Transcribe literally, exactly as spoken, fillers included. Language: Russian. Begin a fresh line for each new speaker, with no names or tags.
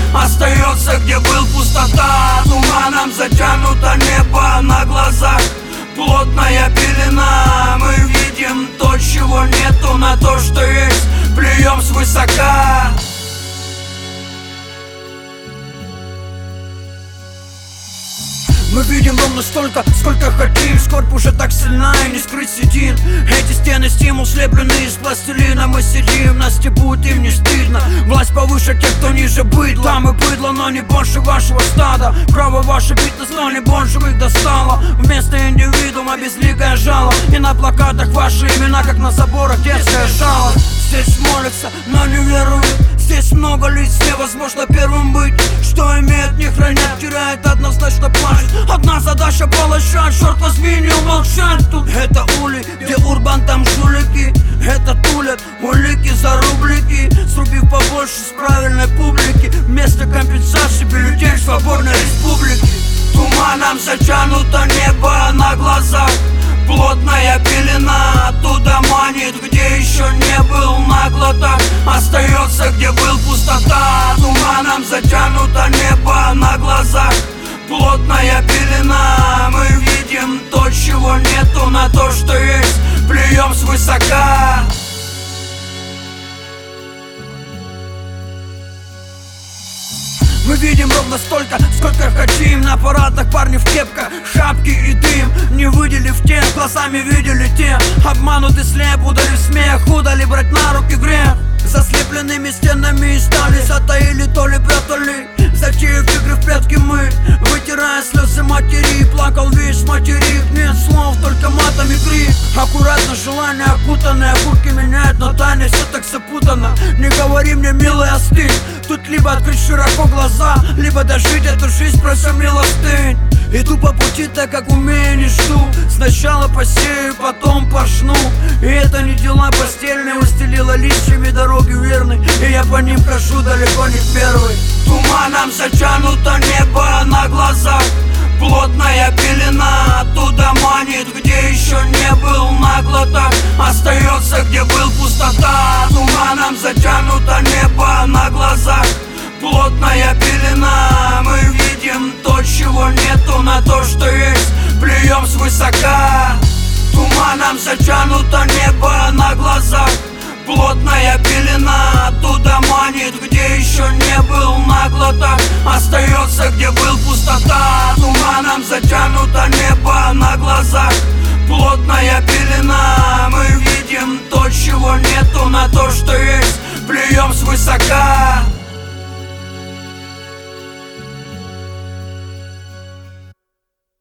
остается, где был пустота. Туманом затянуто небо на глазах, плотная пелена. Мы видим то, чего нету, на то, что есть, плюем свысока. Мы видим ровно столько, сколько хотим. Скорбь уже так сильна и не скрыть седин. Эти стены стимул, слепленные из пластилина. Мы сидим, нас стебут, им не стыдно. Власть повыше тех, кто ниже быдла. Мы быдло, но не больше вашего стада. Право ваше бить нас, но не больше их достало. Вместо индивидуума безликое жало. И на плакатах ваши имена, как на заборах детская жалость. Здесь молятся, но не веруют. Здесь много лиц, невозможно первым быть. Что имеет, не хранят, теряет, однозначно плачет. Одна задача полощать, черт возьми, не умолчать тут. Это ули, где урбан, там жулики. Это тулят улики за рублики. Срубив побольше с правильной публики. Вместо компенсации бюллетень свободной республики. Туманом затянуто небо на глазах, плотная пелена оттуда манит, где еще не был нагло так. Остается, где был пустота. Туманом затянуто небо на глазах, плотная пелена. Мы видим то, чего нету, на то, что есть, плюем свысока. Мы видим ровно столько, сколько хотим. На парадах парни в кепках, шапки и дым. Не выделив тех, глазами видели те. Обмануты слеп, ударив смех, удали брать на руки грех. Заслепленными стенами и стали, затаили, то ли прятали. Затеяв игры в прятки мы, вытирая слезы матери. Плакал весь материк, нет слов, только матом и крик. Аккуратно желание окутанное, куртки меняют, но тайна все так запутано. Не говори мне, милый, остынь. Тут либо открыть широко глаза, либо дожить эту жизнь, прося милостынь. Иду по пути так, как умею, не жду. Сначала посею, потом пожну. И это не дела постельные, устелила листьями дороги верны. И я по ним хожу далеко не первый. Туманом затянуто небо на глазах, плотная пелена оттуда манит, где еще не был нагло так. Остается, где был пустота. Туманом затянуто небо на глазах, плотная пелена. Мы видим то, чего нету, на то, что есть, плюем свысока. Туманом затянуто небо на глазах, плотная пелена оттуда манит, где еще не был нагло так. Остается, где был пустота. Туманом затянуто небо на глазах, плотная пелена. Мы видим то, чего нету, на то, что есть, плюем свысока.